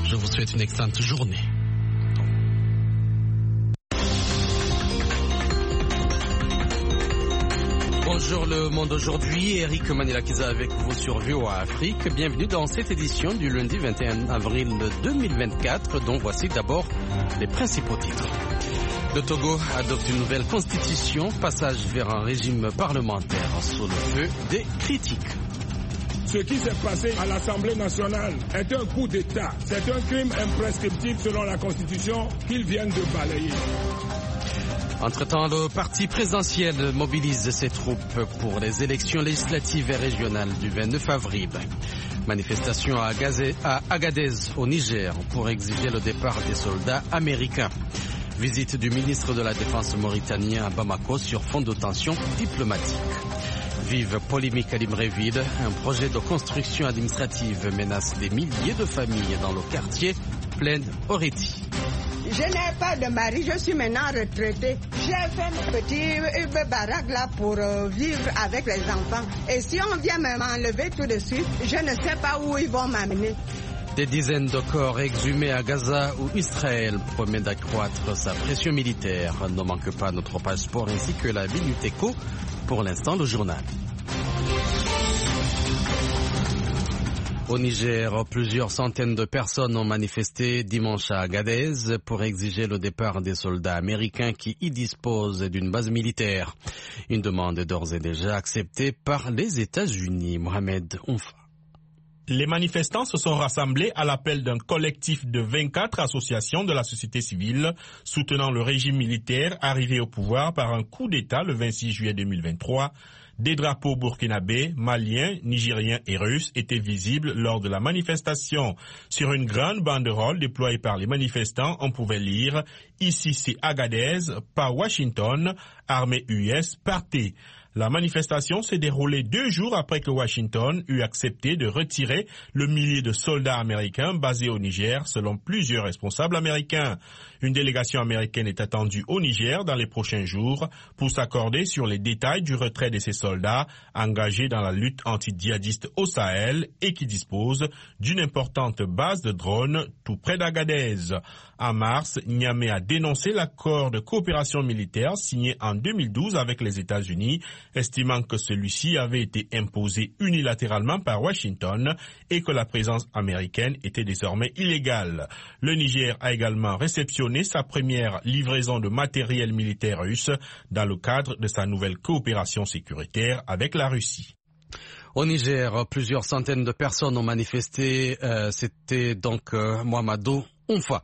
Je vous souhaite une excellente journée. Bonjour le monde aujourd'hui, Eric Manilakiza avec vous sur VOA Afrique. Bienvenue dans cette édition du lundi 21 avril 2024, dont voici d'abord les principaux titres. Le Togo adopte une nouvelle constitution, passage vers un régime parlementaire sous le feu des critiques. Ce qui s'est passé à l'Assemblée nationale est un coup d'État. C'est un crime imprescriptible selon la Constitution qu'ils viennent de balayer. Entre-temps, le parti présidentiel mobilise ses troupes pour les élections législatives et régionales du 29 avril. Manifestation à Agadez, au Niger, pour exiger le départ des soldats américains. Visite du ministre de la Défense mauritanien à Bamako sur fond de tensions diplomatiques. Vive polémique à Libreville, un projet de construction administrative menace des milliers de familles dans le quartier Plaine Oreti. Je n'ai pas de mari, je suis maintenant retraitée. J'ai fait une petite baraque là pour vivre avec les enfants. Et si on vient m'enlever tout de suite, je ne sais pas où ils vont m'amener. Des dizaines de corps exhumés à Gaza où Israël promet d'accroître sa pression militaire. Ne manque pas notre page sport ainsi que la Minute Éco. Pour l'instant, le journal. Au Niger, plusieurs centaines de personnes ont manifesté dimanche à Agadez pour exiger le départ des soldats américains qui y disposent d'une base militaire. Une demande d'ores et déjà acceptée par les États-Unis. Mohamed Oumfa. Les manifestants se sont rassemblés à l'appel d'un collectif de 24 associations de la société civile soutenant le régime militaire arrivé au pouvoir par un coup d'État le 26 juillet 2023. Des drapeaux burkinabés, maliens, nigériens et russes étaient visibles lors de la manifestation. Sur une grande banderole déployée par les manifestants, on pouvait lire « Ici c'est Agadez, pas Washington, armée US, partez ». La manifestation s'est déroulée 2 jours après que Washington eut accepté de retirer le millier de soldats américains basés au Niger, selon plusieurs responsables américains. Une délégation américaine est attendue au Niger dans les prochains jours pour s'accorder sur les détails du retrait de ces soldats engagés dans la lutte anti-djihadiste au Sahel et qui disposent d'une importante base de drones tout près d'Agadez. En mars, Niamey a dénoncé l'accord de coopération militaire signé en 2012 avec les États-Unis, estimant que celui-ci avait été imposé unilatéralement par Washington et que la présence américaine était désormais illégale. Le Niger a également réceptionné sa première livraison de matériel militaire russe dans le cadre de sa nouvelle coopération sécuritaire avec la Russie. Au Niger, plusieurs centaines de personnes ont manifesté. C'était donc Mohamedou Oumfa.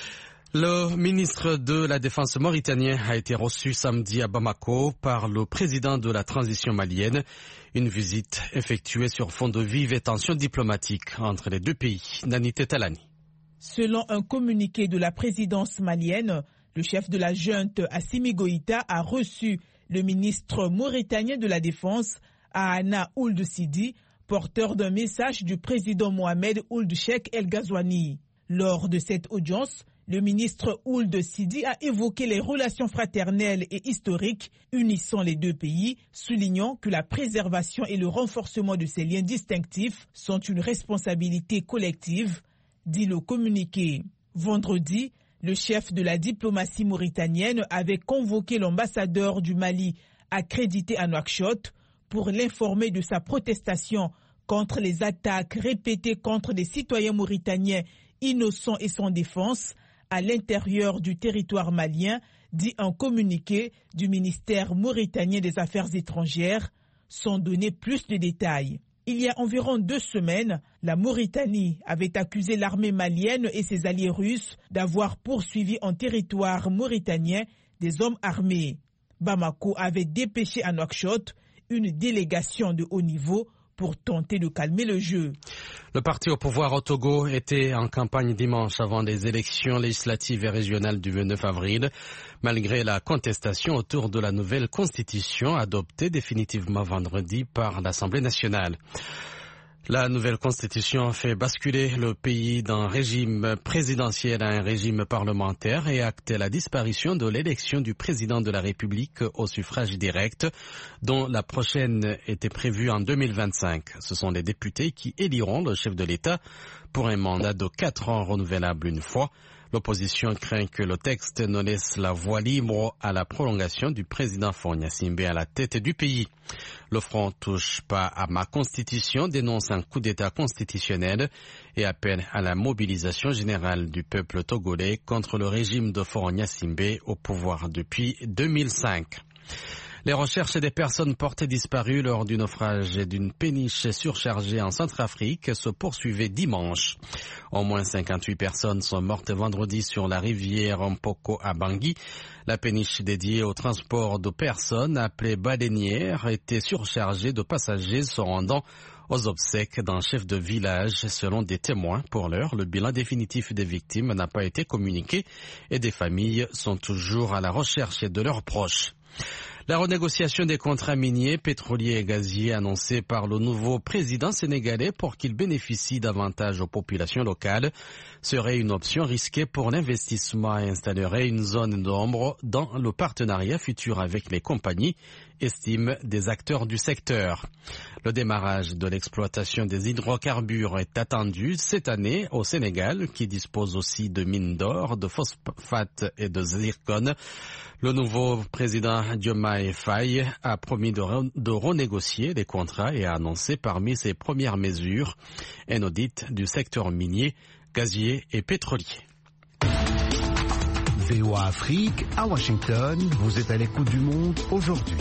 Le ministre de la Défense mauritanien a été reçu samedi à Bamako par le président de la transition malienne. Une visite effectuée sur fond de vives tensions diplomatiques entre les deux pays. Nani Tetalani. Selon un communiqué de la présidence malienne, le chef de la junte Assimi Goïta a reçu le ministre mauritanien de la Défense, Ahana Ould Sidi, porteur d'un message du président Mohamed Ould Cheikh El Ghazouani. Lors de cette audience, le ministre Ould Sidi a évoqué les relations fraternelles et historiques unissant les deux pays, soulignant que la préservation et le renforcement de ces liens distinctifs sont une responsabilité collective, dit le communiqué. Vendredi, le chef de la diplomatie mauritanienne avait convoqué l'ambassadeur du Mali accrédité à Nouakchott pour l'informer de sa protestation contre les attaques répétées contre des citoyens mauritaniens innocents et sans défense à l'intérieur du territoire malien, dit un communiqué du ministère mauritanien des Affaires étrangères, sans donner plus de détails. Il y a environ 2 semaines, la Mauritanie avait accusé l'armée malienne et ses alliés russes d'avoir poursuivi en territoire mauritanien des hommes armés. Bamako avait dépêché à Nouakchott une délégation de haut niveau pour tenter de calmer le jeu. Le parti au pouvoir au Togo était en campagne dimanche avant les élections législatives et régionales du 29 avril, malgré la contestation autour de la nouvelle constitution adoptée définitivement vendredi par l'Assemblée nationale. La nouvelle constitution fait basculer le pays d'un régime présidentiel à un régime parlementaire et acte la disparition de l'élection du président de la République au suffrage direct, dont la prochaine était prévue en 2025. Ce sont les députés qui éliront le chef de l'État pour un mandat de 4 ans renouvelable une fois. L'opposition craint que le texte ne laisse la voie libre à la prolongation du président Faure Gnassingbé à la tête du pays. Le Front touche pas à ma constitution, dénonce un coup d'État constitutionnel et appelle à la mobilisation générale du peuple togolais contre le régime de Faure Gnassingbé au pouvoir depuis 2005. Les recherches des personnes portées disparues lors du naufrage d'une péniche surchargée en Centrafrique se poursuivaient dimanche. Au moins 58 personnes sont mortes vendredi sur la rivière Mpoko à Bangui. La péniche dédiée au transport de personnes, appelée baleinière, était surchargée de passagers se rendant aux obsèques d'un chef de village. Selon des témoins, pour l'heure, le bilan définitif des victimes n'a pas été communiqué et des familles sont toujours à la recherche de leurs proches. La renégociation des contrats miniers, pétroliers et gaziers annoncés par le nouveau président sénégalais pour qu'il bénéficie davantage aux populations locales serait une option risquée pour l'investissement et installerait une zone d'ombre dans le partenariat futur avec les compagnies, estiment des acteurs du secteur. Le démarrage de l'exploitation des hydrocarbures est attendu cette année au Sénégal, qui dispose aussi de mines d'or, de phosphate et de zircon. Le nouveau président Diomaye Faye a promis de renégocier les contrats et a annoncé parmi ses premières mesures un audit du secteur minier, gazier et pétrolier. VOA Afrique, à Washington, vous êtes à l'écoute du monde aujourd'hui.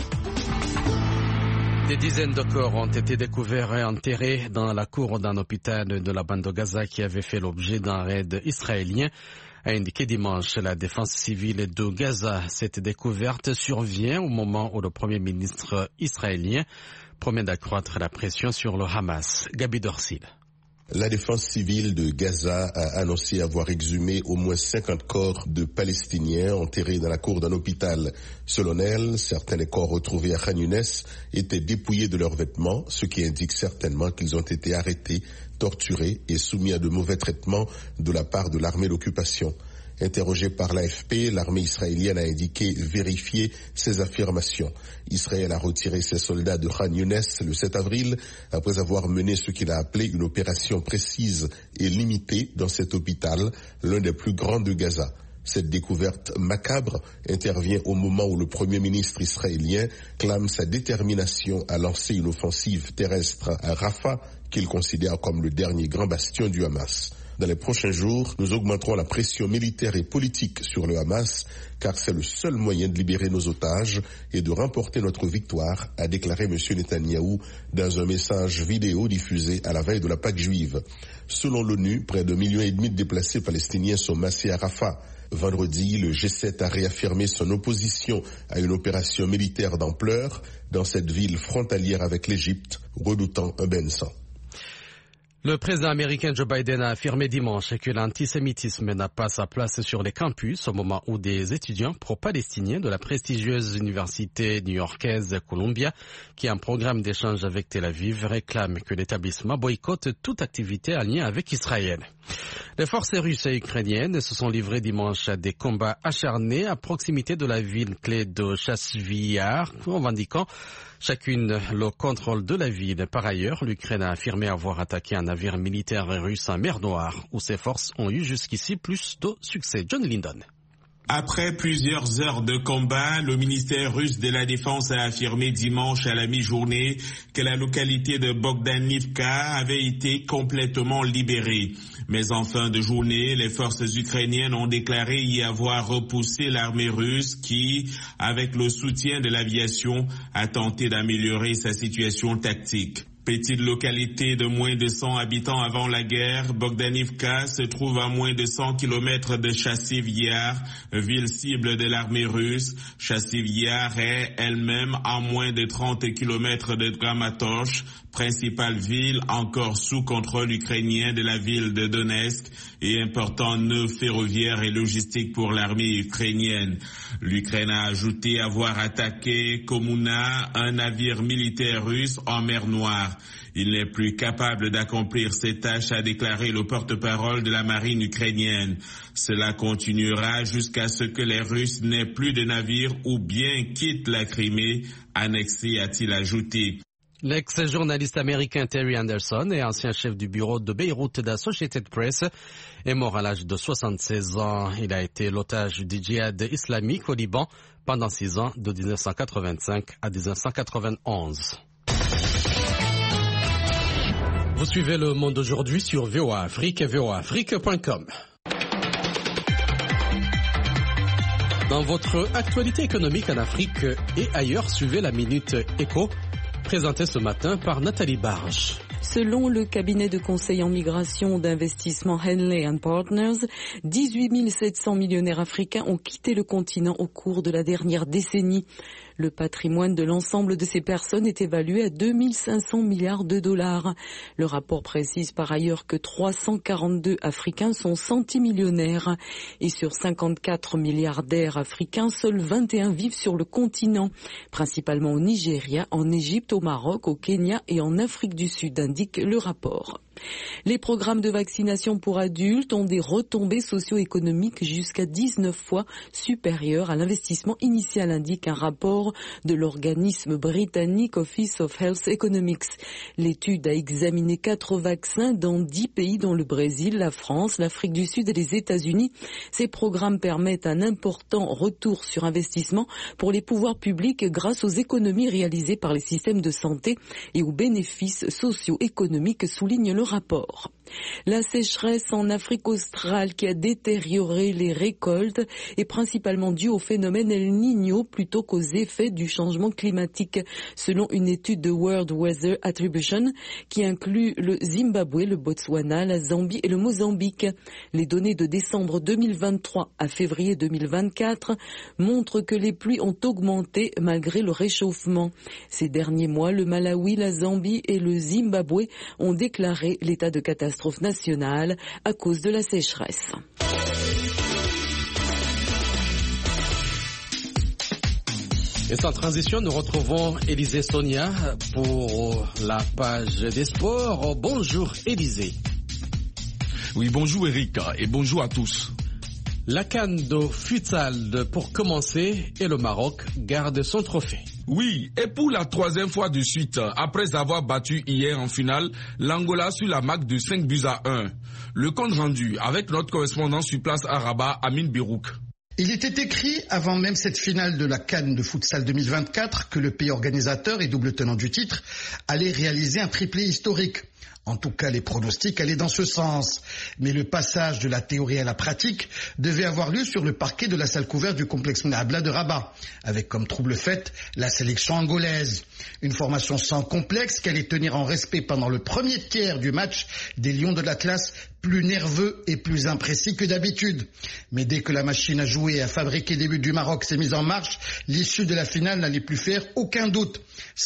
Des dizaines de corps ont été découverts et enterrés dans la cour d'un hôpital de la bande de Gaza qui avait fait l'objet d'un raid israélien, a indiqué dimanche la défense civile de Gaza. Cette découverte survient au moment où le Premier ministre israélien promet d'accroître la pression sur le Hamas. Gabi Dorsil. La défense civile de Gaza a annoncé avoir exhumé au moins 50 corps de Palestiniens enterrés dans la cour d'un hôpital. Selon elle, certains des corps retrouvés à Khan Younes étaient dépouillés de leurs vêtements, ce qui indique certainement qu'ils ont été arrêtés, torturés et soumis à de mauvais traitements de la part de l'armée d'occupation. Interrogé par l'AFP, l'armée israélienne a indiqué vérifier ces affirmations. Israël a retiré ses soldats de Khan Younes le 7 avril après avoir mené ce qu'il a appelé une opération précise et limitée dans cet hôpital, l'un des plus grands de Gaza. Cette découverte macabre intervient au moment où le Premier ministre israélien clame sa détermination à lancer une offensive terrestre à Rafah, qu'il considère comme le dernier grand bastion du Hamas. Dans les prochains jours, nous augmenterons la pression militaire et politique sur le Hamas, car c'est le seul moyen de libérer nos otages et de remporter notre victoire, a déclaré M. Netanyahou dans un message vidéo diffusé à la veille de la Pâque juive. Selon l'ONU, près de 1,5 million de déplacés palestiniens sont massés à Rafah. Vendredi, le G7 a réaffirmé son opposition à une opération militaire d'ampleur dans cette ville frontalière avec l'Égypte, redoutant un bain de sang. Le président américain Joe Biden a affirmé dimanche que l'antisémitisme n'a pas sa place sur les campus au moment où des étudiants pro-palestiniens de la prestigieuse université new-yorkaise Columbia, qui a un programme d'échange avec Tel Aviv, réclament que l'établissement boycotte toute activité en lien avec Israël. Les forces russes et ukrainiennes se sont livrées dimanche à des combats acharnés à proximité de la ville clé de Chasiv Yar, revendiquant chacune le contrôle de la ville. Par ailleurs, l'Ukraine a affirmé avoir attaqué un navire militaire russe en mer Noire, où ses forces ont eu jusqu'ici plus de succès. John Lyndon. Après plusieurs heures de combat, le ministère russe de la Défense a affirmé dimanche à la mi-journée que la localité de Bogdanivka avait été complètement libérée. Mais en fin de journée, les forces ukrainiennes ont déclaré y avoir repoussé l'armée russe qui, avec le soutien de l'aviation, a tenté d'améliorer sa situation tactique. Petite localité de moins de 100 habitants avant la guerre, Bogdanivka se trouve à moins de 100 km de Chasiv Yar, ville cible de l'armée russe. Chasiv Yar est elle-même à moins de 30 km de Kramatorsk, principale ville encore sous contrôle ukrainien de la ville de Donetsk et important nœud ferroviaire et logistique pour l'armée ukrainienne. L'Ukraine a ajouté avoir attaqué Komuna, un navire militaire russe en mer Noire. Il n'est plus capable d'accomplir ses tâches, a déclaré le porte-parole de la marine ukrainienne. Cela continuera jusqu'à ce que les Russes n'aient plus de navires ou bien quittent la Crimée, annexée, a-t-il ajouté. L'ex-journaliste américain Terry Anderson et ancien chef du bureau de Beyrouth d'Associated Press est mort à l'âge de 76 ans. Il a été l'otage du djihad islamique au Liban pendant 6 ans, de 1985 à 1991. Vous suivez Le Monde aujourd'hui sur VOA Afrique et voaafrique.com. Dans votre actualité économique en Afrique et ailleurs, suivez la Minute Éco, présentée ce matin par Nathalie Barge. Selon le cabinet de conseil en migration d'investissement Henley & Partners, 18 700 millionnaires africains ont quitté le continent au cours de la dernière décennie. Le patrimoine de l'ensemble de ces personnes est évalué à 2500 milliards de dollars. Le rapport précise par ailleurs que 342 Africains sont centimillionnaires. Et sur 54 milliardaires africains, seuls 21 vivent sur le continent, principalement au Nigeria, en Égypte, au Maroc, au Kenya et en Afrique du Sud, indique le rapport. Les programmes de vaccination pour adultes ont des retombées socio-économiques jusqu'à 19 fois supérieures à l'investissement initial, indique un rapport de l'organisme britannique Office of Health Economics. L'étude a examiné 4 vaccins dans 10 pays dont le Brésil, la France, l'Afrique du Sud et les États-Unis. Ces programmes permettent un important retour sur investissement pour les pouvoirs publics grâce aux économies réalisées par les systèmes de santé et aux bénéfices socio-économiques, souligne le rapport. La sécheresse en Afrique australe qui a détérioré les récoltes est principalement due au phénomène El Niño plutôt qu'aux effets du changement climatique, selon une étude de World Weather Attribution qui inclut le Zimbabwe, le Botswana, la Zambie et le Mozambique. Les données de décembre 2023 à février 2024 montrent que les pluies ont augmenté malgré le réchauffement. Ces derniers mois, le Malawi, la Zambie et le Zimbabwe ont déclaré l'état de catastrophe nationale à cause de la sécheresse. Et sans transition, nous retrouvons Élisée Sonia pour la page des sports. Bonjour Élisée. Oui, bonjour Eric et bonjour à tous. La CAN de futsal pour commencer et le Maroc garde son trophée. Oui, et pour la 3e fois de suite, après avoir battu hier en finale l'Angola sur la marque de 5-1. Le compte rendu avec notre correspondant sur place à Rabat, Amine Birouk. Il était écrit avant même cette finale de la CAN de futsal 2024 que le pays organisateur et double tenant du titre allait réaliser un triplé historique. En tout cas, les pronostics allaient dans ce sens. Mais le passage de la théorie à la pratique devait avoir lieu sur le parquet de la salle couverte du complexe Mnabla de Rabat, avec comme trouble fait la sélection angolaise. Une formation sans complexe qui allait tenir en respect pendant le premier tiers du match des Lions de l'Atlas, plus nerveux et plus imprécis que d'habitude. Mais dès que la machine à jouer et à fabriquer des buts du Maroc s'est mise en marche, l'issue de la finale n'allait plus faire aucun doute.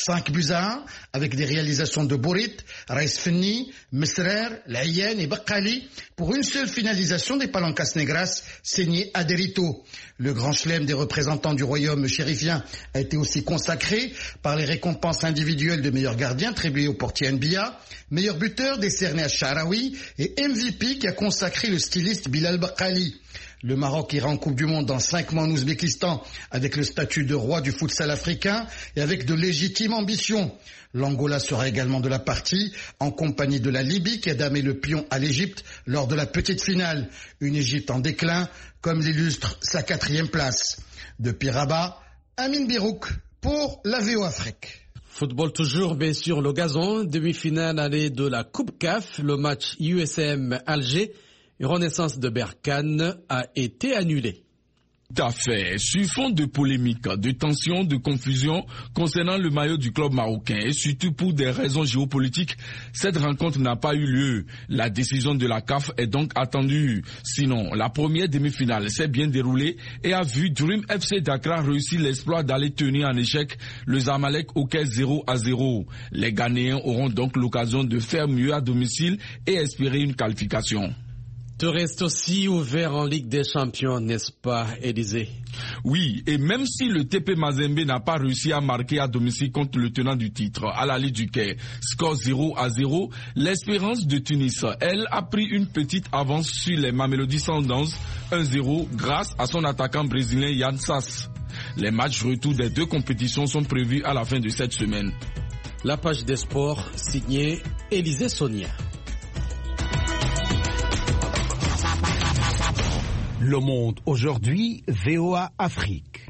5-1, avec des réalisations de Borit, Raïs Fenni, Mesrer, Laïen et Bakali, pour une seule finalisation des Palancas Negras, signé Aderito. Le grand chelem des représentants du royaume chérifien a été aussi consacré par les récompenses individuelles de meilleur gardien attribuées au portier NBA, meilleur buteur décerné à Sharawi et MVP qui a consacré le styliste Bilal Bakali. Le Maroc ira en Coupe du Monde dans 5 mois en Ouzbékistan avec le statut de roi du futsal africain et avec de légitimes ambitions. L'Angola sera également de la partie en compagnie de la Libye qui a damé le pion à l'Égypte lors de la petite finale. Une Égypte en déclin comme l'illustre sa 4e place. Depuis Rabat, Amine Birouk pour la VOA Afrique. Football toujours, bien sûr, le gazon. Demi-finale allée de la Coupe CAF. Le match USM Alger, Renaissance de Berkane, a été annulé. Tout à fait. Sur fond de polémique, de tension, de confusion concernant le maillot du club marocain et surtout pour des raisons géopolitiques, cette rencontre n'a pas eu lieu. La décision de la CAF est donc attendue. Sinon, la première demi-finale s'est bien déroulée et a vu Dream FC Dakar réussir l'exploit d'aller tenir en échec le Zamalek au Caire 0-0. Les Ghanéens auront donc l'occasion de faire mieux à domicile et espérer une qualification. Tout reste aussi ouvert en Ligue des Champions, n'est-ce pas, Élisée? Oui, et même si le TP Mazembe n'a pas réussi à marquer à domicile contre le tenant du titre, à la Ligue du Caire, score 0-0, l'Espérance de Tunis, elle, a pris une petite avance sur les Mamelody Sundowns 1-0 grâce à son attaquant brésilien Yann Sass. Les matchs retour des deux compétitions sont prévus à la fin de cette semaine. La page des sports signée Élisée Sonia. Le Monde aujourd'hui, VOA Afrique.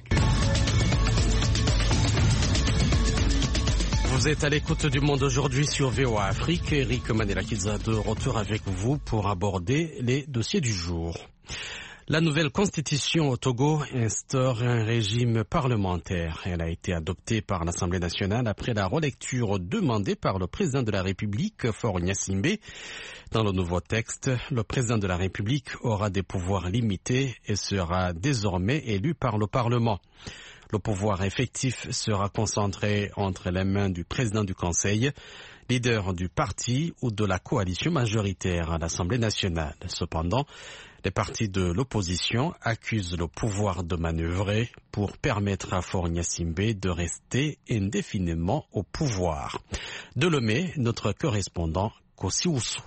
Vous êtes à l'écoute du Monde aujourd'hui sur VOA Afrique. Eric Manela-Kiza de retour avec vous pour aborder les dossiers du jour. La nouvelle constitution au Togo instaure un régime parlementaire. Elle a été adoptée par l'Assemblée nationale après la relecture demandée par le président de la République, Faure Gnassingbé. Dans le nouveau texte, le président de la République aura des pouvoirs limités et sera désormais élu par le Parlement. Le pouvoir effectif sera concentré entre les mains du président du Conseil, leader du parti ou de la coalition majoritaire à l'Assemblée nationale. Cependant, les partis de l'opposition accusent le pouvoir de manœuvrer pour permettre à Faure Gnassingbé de rester indéfiniment au pouvoir. De Lomé, notre correspondant Kossi Oussou.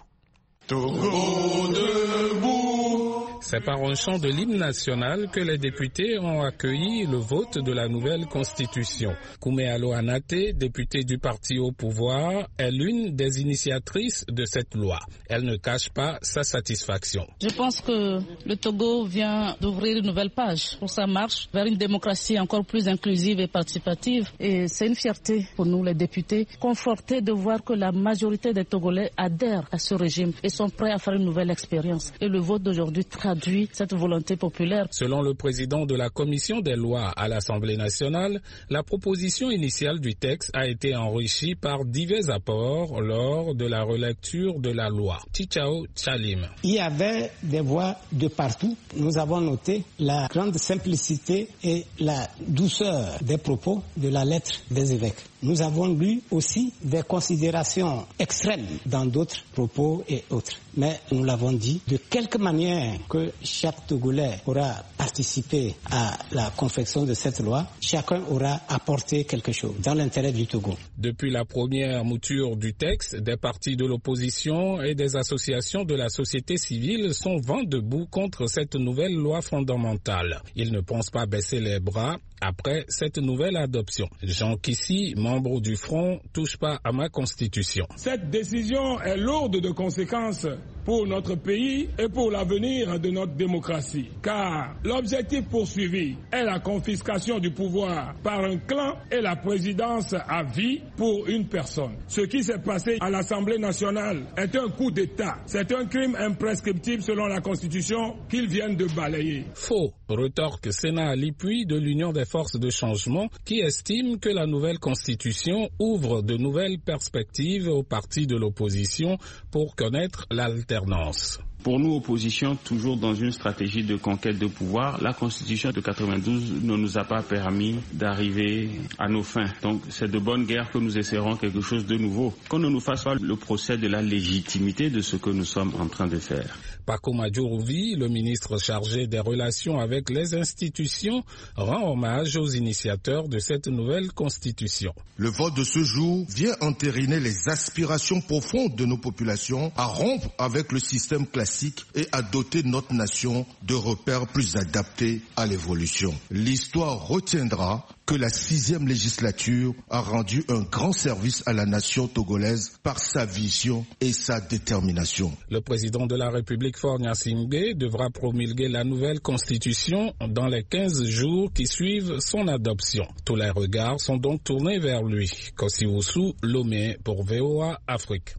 Togo debout. C'est par un chant de l'hymne national que les députés ont accueilli le vote de la nouvelle constitution. Koumé Alo Anate, députée du parti au pouvoir, est l'une des initiatrices de cette loi. Elle ne cache pas sa satisfaction. Je pense que le Togo vient d'ouvrir une nouvelle page pour sa marche vers une démocratie encore plus inclusive et participative. Et c'est une fierté pour nous, les députés, confortés de voir que la majorité des Togolais adhèrent à ce régime et sont prêts à faire une nouvelle expérience. Et le vote d'aujourd'hui traduit cette volonté populaire. Selon le président de la commission des lois à l'Assemblée nationale, la proposition initiale du texte a été enrichie par divers apports lors de la relecture de la loi. Chichao Chalim. Il y avait des voix de partout. Nous avons noté la grande simplicité et la douceur des propos de la lettre des évêques. Nous avons lu aussi des considérations extrêmes dans d'autres propos et autres. Mais nous l'avons dit, de quelque manière que chaque Togolais aura participé à la confection de cette loi, chacun aura apporté quelque chose dans l'intérêt du Togo. Depuis la première mouture du texte, des partis de l'opposition et des associations de la société civile sont vent debout contre cette nouvelle loi fondamentale. Ils ne pensent pas baisser les bras après cette nouvelle adoption. Jean Kissi, membre du Front, touche pas à ma constitution. Cette décision est lourde de conséquences pour notre pays et pour l'avenir de notre démocratie. Car l'objectif poursuivi est la confiscation du pouvoir par un clan et la présidence à vie pour une personne. Ce qui s'est passé à l'Assemblée nationale est un coup d'État. C'est un crime imprescriptible selon la Constitution qu'ils viennent de balayer. Faux, retorque Sénat Ali Puy de l'Union des forces de changement qui estime que la nouvelle Constitution ouvre de nouvelles perspectives aux partis de l'opposition pour connaître l'alternance. Pour nous, opposition, toujours dans une stratégie de conquête de pouvoir, la Constitution de 92 ne nous a pas permis d'arriver à nos fins. Donc, c'est de bonne guerre que nous essaierons quelque chose de nouveau. Qu'on ne nous fasse pas le procès de la légitimité de ce que nous sommes en train de faire. Paco Madjourouvi, le ministre chargé des relations avec les institutions, rend hommage aux initiateurs de cette nouvelle Constitution. Le vote de ce jour vient entériner les aspirations profondes de nos populations à rompre avec le système classique et à doter notre nation de repères plus adaptés à l'évolution. L'histoire retiendra que la 6e législature a rendu un grand service à la nation togolaise par sa vision et sa détermination. Le président de la République, Faure Gnassingbé, devra promulguer la nouvelle constitution dans les 15 jours qui suivent son adoption. Tous les regards sont donc tournés vers lui. Kossi Oussou, Lomé pour VOA Afrique.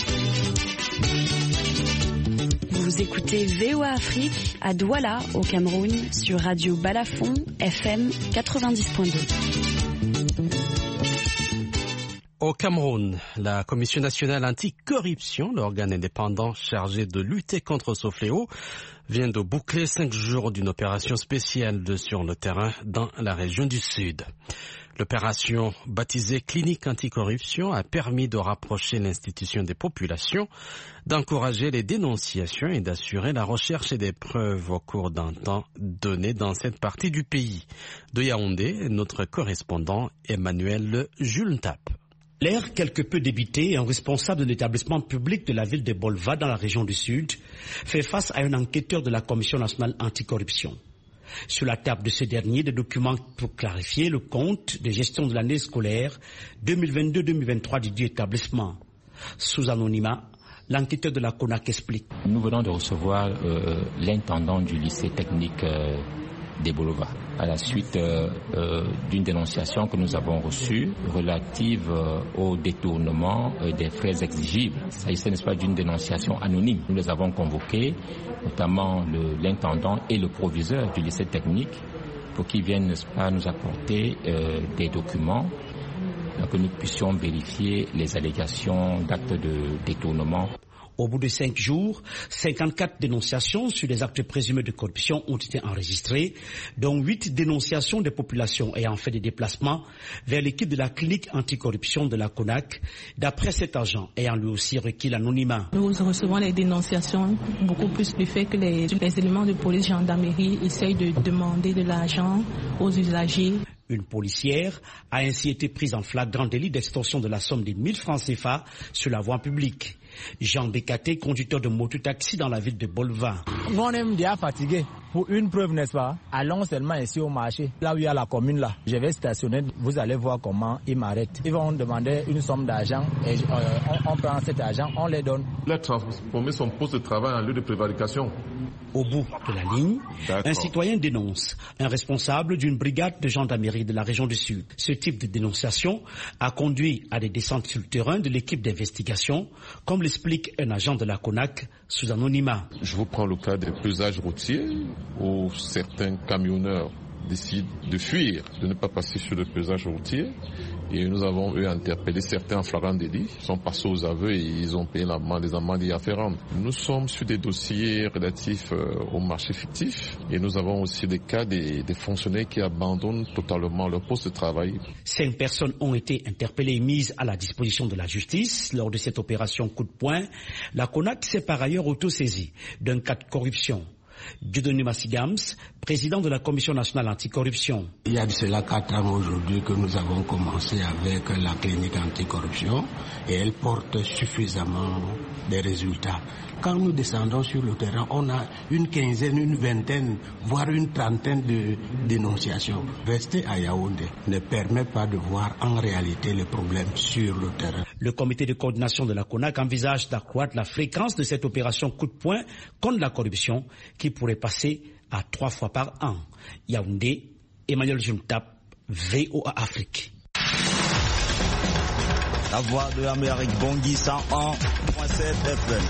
Vous écoutez VOA Afrique à Douala, au Cameroun, sur Radio Balafon, FM 90.2. Au Cameroun, la Commission nationale anticorruption, l'organe indépendant chargé de lutter contre ce fléau, vient de boucler 5 jours d'une opération spéciale sur le terrain dans la région du Sud. L'opération baptisée Clinique anticorruption a permis de rapprocher l'institution des populations, d'encourager les dénonciations et d'assurer la recherche des preuves au cours d'un temps donné dans cette partie du pays. De Yaoundé, notre correspondant Emmanuel Julntap. L'air quelque peu débité, un responsable de l'établissement public de la ville de Bolva dans la région du Sud fait face à un enquêteur de la Commission nationale anticorruption. Sur la table de ce dernier, des documents pour clarifier le compte de gestion de l'année scolaire 2022-2023 du dit établissement. Sous anonymat, l'enquêteur de la CONAC explique. Nous venons de recevoir l'intendant du lycée technique d'Ebolova à la suite d'une dénonciation que nous avons reçue relative au détournement des frais exigibles. Il s'agissait, n'est-ce pas, d'une dénonciation anonyme. Nous les avons convoqués, notamment l'intendant et le proviseur du lycée technique, pour qu'ils viennent, n'est-ce pas, nous apporter des documents, que nous puissions vérifier les allégations d'actes de détournement. Au bout de 5 jours, 54 dénonciations sur des actes présumés de corruption ont été enregistrées, dont 8 dénonciations des populations ayant fait des déplacements vers l'équipe de la clinique anticorruption de la CONAC, d'après cet agent ayant lui aussi requis l'anonymat. Nous recevons les dénonciations beaucoup plus du fait que les éléments de police gendarmerie essayent de demander de l'argent aux usagers. Une policière a ainsi été prise en flagrant délit d'extorsion de la somme de 1000 francs CFA sur la voie publique. Jean Bécaté, conducteur de moto-taxi dans la ville de Bolva. On est déjà fatigué. Pour une preuve, n'est-ce pas? Allons seulement ici au marché, là où il y a la commune là. Je vais stationner, vous allez voir comment ils m'arrêtent. Ils vont demander une somme d'argent et on prend cet argent, on les donne. Il a transformé son poste de travail en lieu de prévarication. Au bout de la ligne, un citoyen dénonce un responsable d'une brigade de gendarmerie de la région du Sud. Ce type de dénonciation a conduit à des descentes sur le terrain de l'équipe d'investigation, comme l'explique un agent de la CONAC sous anonymat. Je vous prends le cas des peusages routiers où certains camionneurs décident de fuir, de ne pas passer sur le pesage routier. Et nous avons interpellé certains en flagrant délit. Ils sont passés aux aveux et ils ont payé des amendes y afférentes. Nous sommes sur des dossiers relatifs au marché fictif et nous avons aussi des cas des fonctionnaires qui abandonnent totalement leur poste de travail. 5 personnes ont été interpellées et mises à la disposition de la justice lors de cette opération coup de poing. La CONAC s'est par ailleurs autosaisie d'un cas de corruption. Dieudonné Massigams, président de la Commission nationale anticorruption. Il y a de cela 4 ans aujourd'hui que nous avons commencé avec la clinique anticorruption et elle porte suffisamment des résultats. Quand nous descendons sur le terrain, on a une quinzaine, une vingtaine, voire une trentaine de dénonciations. Rester à Yaoundé ne permet pas de voir en réalité les problèmes sur le terrain. Le comité de coordination de la CONAC envisage d'accroître la fréquence de cette opération coup de poing contre la corruption qui pourrait passer à 3 fois par an. Yaoundé, Emmanuel Juntap, VOA Afrique. La voix de l'Amérique, Bangui 101.7 FM.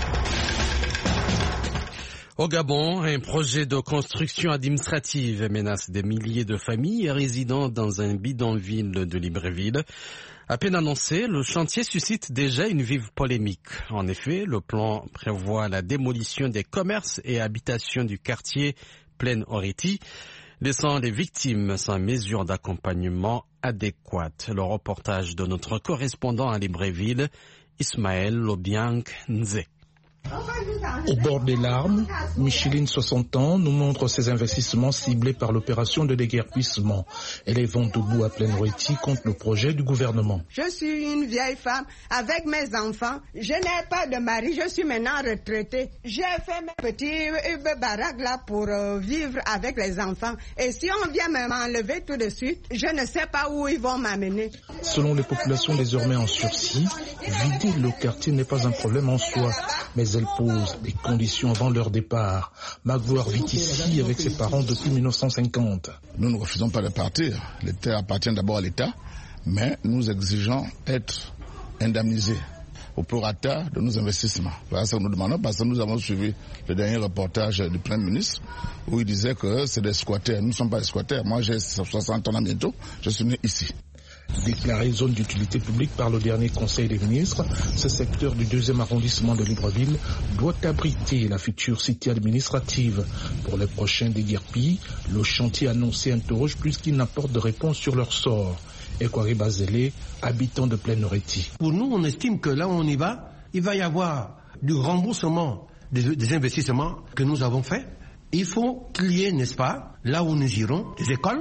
Au Gabon, un projet de construction administrative menace des milliers de familles résidant dans un bidonville de Libreville. À peine annoncé, le chantier suscite déjà une vive polémique. En effet, le plan prévoit la démolition des commerces et habitations du quartier Plaine Oriti, laissant les victimes sans mesure d'accompagnement adéquate. Le reportage de notre correspondant à Libreville, Ismaël Lobiang Nze. Au bord des larmes, Micheline, 60 ans, nous montre ses investissements ciblés par l'opération de déguerpissement. Elle est vent debout à Plaine Oriti contre le projet du gouvernement. Je suis une vieille femme avec mes enfants. Je n'ai pas de mari, je suis maintenant retraitée. J'ai fait mes petits baraques là pour vivre avec les enfants. Et si on vient m'enlever tout de suite, je ne sais pas où ils vont m'amener. Selon les populations désormais en sursis, vider le quartier n'est pas un problème en soi, mais elle pose des conditions avant leur départ. Magloire vit ici avec ses parents depuis 1950. Nous ne refusons pas de partir. Les terres appartiennent d'abord à l'État, mais nous exigeons être indemnisés au prorata de nos investissements. Voilà ce que nous demandons parce que nous avons suivi le dernier reportage du Premier ministre où il disait que c'est des squatters. Nous ne sommes pas des squatters. Moi j'ai 60 ans bientôt, je suis né ici. Déclaré zone d'utilité publique par le dernier Conseil des ministres, ce secteur du 2e arrondissement de Libreville doit abriter la future cité administrative. Pour les prochains déguerpis, le chantier annoncé interroge plus qu'il n'apporte de réponse sur leur sort. Ekwari Bazele, habitant de Plaine Oriti. Pour nous, on estime que là où on y va, il va y avoir du remboursement des investissements que nous avons faits. Il faut qu'il y ait, n'est-ce pas, là où nous irons, des écoles,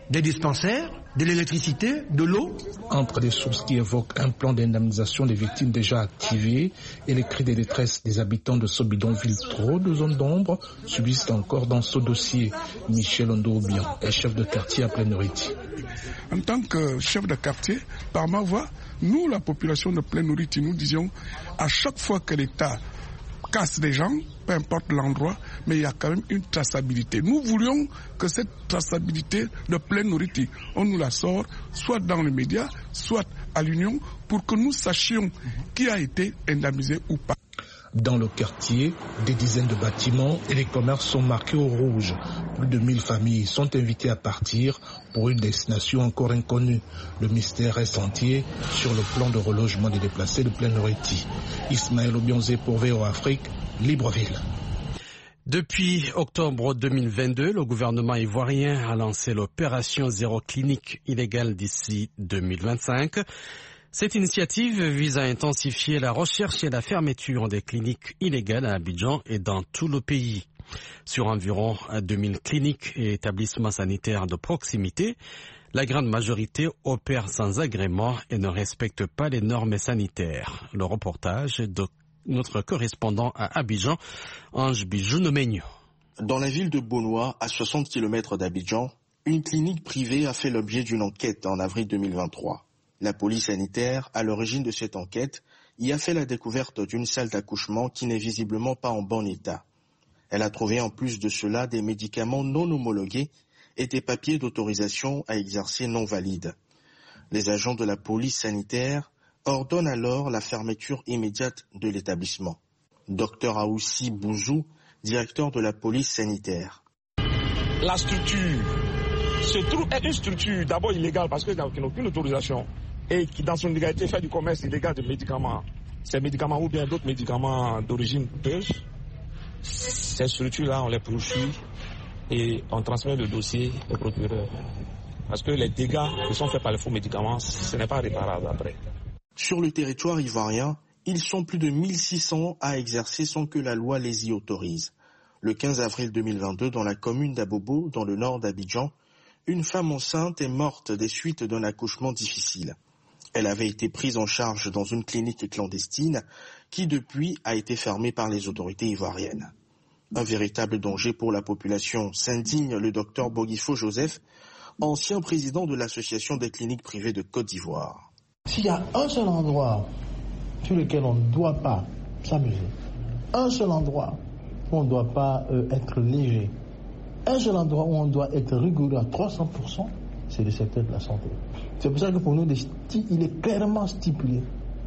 des dispensaires, de l'électricité, de l'eau. Entre les sources qui évoquent un plan d'indemnisation des victimes déjà activé et les cris de détresse des habitants de ce bidonville, trop de zones d'ombre subsistent encore dans ce dossier. Michel Ondoubian est chef de quartier à Plein-Noriti. En tant que chef de quartier, par ma voix, nous, la population de Plein-Noriti, nous disions à chaque fois que l'État casse des gens, peu importe l'endroit, mais il y a quand même une traçabilité. Nous voulions que cette traçabilité de Plein-Noriti, on nous la sort, soit dans les médias, soit à l'Union, pour que nous sachions qui a été indemnisé ou pas. Dans le quartier, des dizaines de bâtiments et les commerces sont marqués au rouge. Plus de 1000 familles sont invitées à partir pour une destination encore inconnue. Le mystère est entier sur le plan de relogement des déplacés de Plein-Noriti. Ismaël Obionzé pour VOA Afrique, Libreville. Depuis octobre 2022, le gouvernement ivoirien a lancé l'opération Zéro Clinique illégale d'ici 2025. Cette initiative vise à intensifier la recherche et la fermeture des cliniques illégales à Abidjan et dans tout le pays. Sur environ 2000 cliniques et établissements sanitaires de proximité, la grande majorité opère sans agrément et ne respecte pas les normes sanitaires. Le reportage de notre correspondant à Abidjan, Ange Bijounomeigno. Dans la ville de Bonois, à 60 km d'Abidjan, une clinique privée a fait l'objet d'une enquête en avril 2023. La police sanitaire, à l'origine de cette enquête, y a fait la découverte d'une salle d'accouchement qui n'est visiblement pas en bon état. Elle a trouvé en plus de cela des médicaments non homologués et des papiers d'autorisation à exercer non valides. Les agents de la police sanitaire ordonnent alors la fermeture immédiate de l'établissement. Dr Aoussi Bouzou, directeur de la police sanitaire. La structure se trouve est une structure d'abord illégale parce qu'il n'a aucune autorisation et qui dans son illégalité fait du commerce illégal de médicaments. Ces médicaments ou bien d'autres médicaments d'origine douteuse, ces structures-là on les poursuit et on transmet le dossier au procureur. Parce que les dégâts qui sont faits par les faux médicaments, ce n'est pas réparable après. Sur le territoire ivoirien, ils sont plus de 1600 à exercer sans que la loi les y autorise. Le 15 avril 2022, dans la commune d'Abobo, dans le nord d'Abidjan, une femme enceinte est morte des suites d'un accouchement difficile. Elle avait été prise en charge dans une clinique clandestine qui depuis a été fermée par les autorités ivoiriennes. Un véritable danger pour la population, s'indigne le docteur Bogifo Joseph, ancien président de l'association des cliniques privées de Côte d'Ivoire. S'il y a un seul endroit sur lequel on ne doit pas s'amuser, un seul endroit où on ne doit pas être léger, un seul endroit où on doit être rigoureux à 300%, c'est le secteur de la santé. C'est pour ça que pour nous, il est clairement stipulé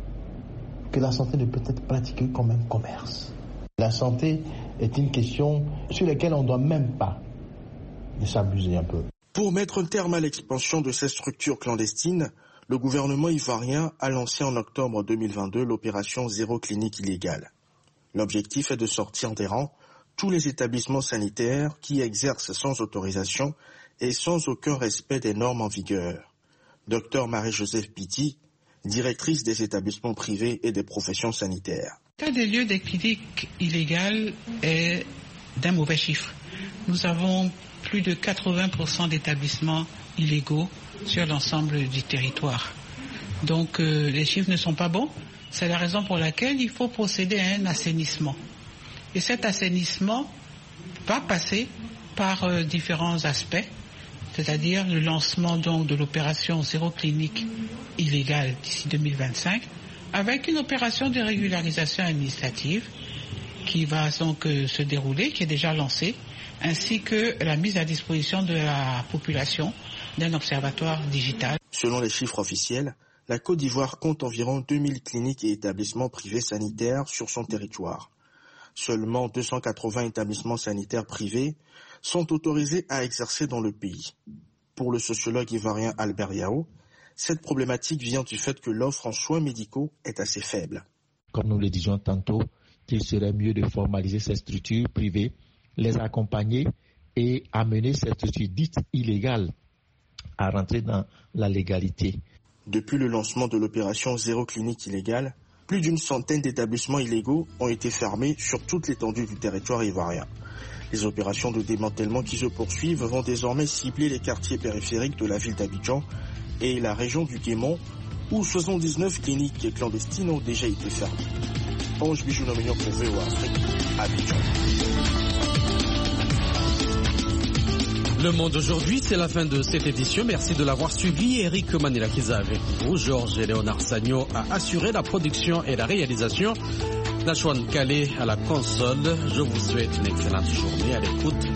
que la santé ne peut être pratiquée comme un commerce. La santé est une question sur laquelle on ne doit même pas s'abuser un peu. Pour mettre un terme à l'expansion de ces structures clandestines, le gouvernement ivoirien a lancé en octobre 2022 l'opération Zéro Clinique illégale. L'objectif est de sortir des rangs tous les établissements sanitaires qui exercent sans autorisation et sans aucun respect des normes en vigueur. Dr Marie-Joseph Piti, directrice des établissements privés et des professions sanitaires. L'état des lieux des cliniques illégales est d'un mauvais chiffre. Nous avons plus de 80% d'établissements illégaux sur l'ensemble du territoire. Donc les chiffres ne sont pas bons. C'est la raison pour laquelle il faut procéder à un assainissement. Et cet assainissement va passer par différents aspects, c'est-à-dire le lancement donc de l'opération Zéro Clinique illégale d'ici 2025, avec une opération de régularisation administrative qui va donc se dérouler, qui est déjà lancée, ainsi que la mise à disposition de la population d'un observatoire digital. Selon les chiffres officiels, la Côte d'Ivoire compte environ 2000 cliniques et établissements privés sanitaires sur son territoire. Seulement 280 établissements sanitaires privés sont autorisés à exercer dans le pays. Pour le sociologue ivoirien Albert Yao, cette problématique vient du fait que l'offre en soins médicaux est assez faible. Comme nous le disions tantôt, qu'il serait mieux de formaliser ces structures privées, les accompagner et amener ces structures dites illégales à rentrer dans la légalité. Depuis le lancement de l'opération Zéro Clinique illégale, plus d'une centaine d'établissements illégaux ont été fermés sur toute l'étendue du territoire ivoirien. Les opérations de démantèlement qui se poursuivent vont désormais cibler les quartiers périphériques de la ville d'Abidjan et la région du Guémon, où 79 cliniques clandestines ont déjà été fermées. Ponge Bijounomignon pour VOA Afrique, Abidjan. Le Monde aujourd'hui, c'est la fin de cette édition. Merci de l'avoir suivi. Eric Manilakiza avec vous. Georges et Léonard Sagno a assuré la production et la réalisation. Nachouane Kalé à la console. Je vous souhaite une excellente journée à l'écoute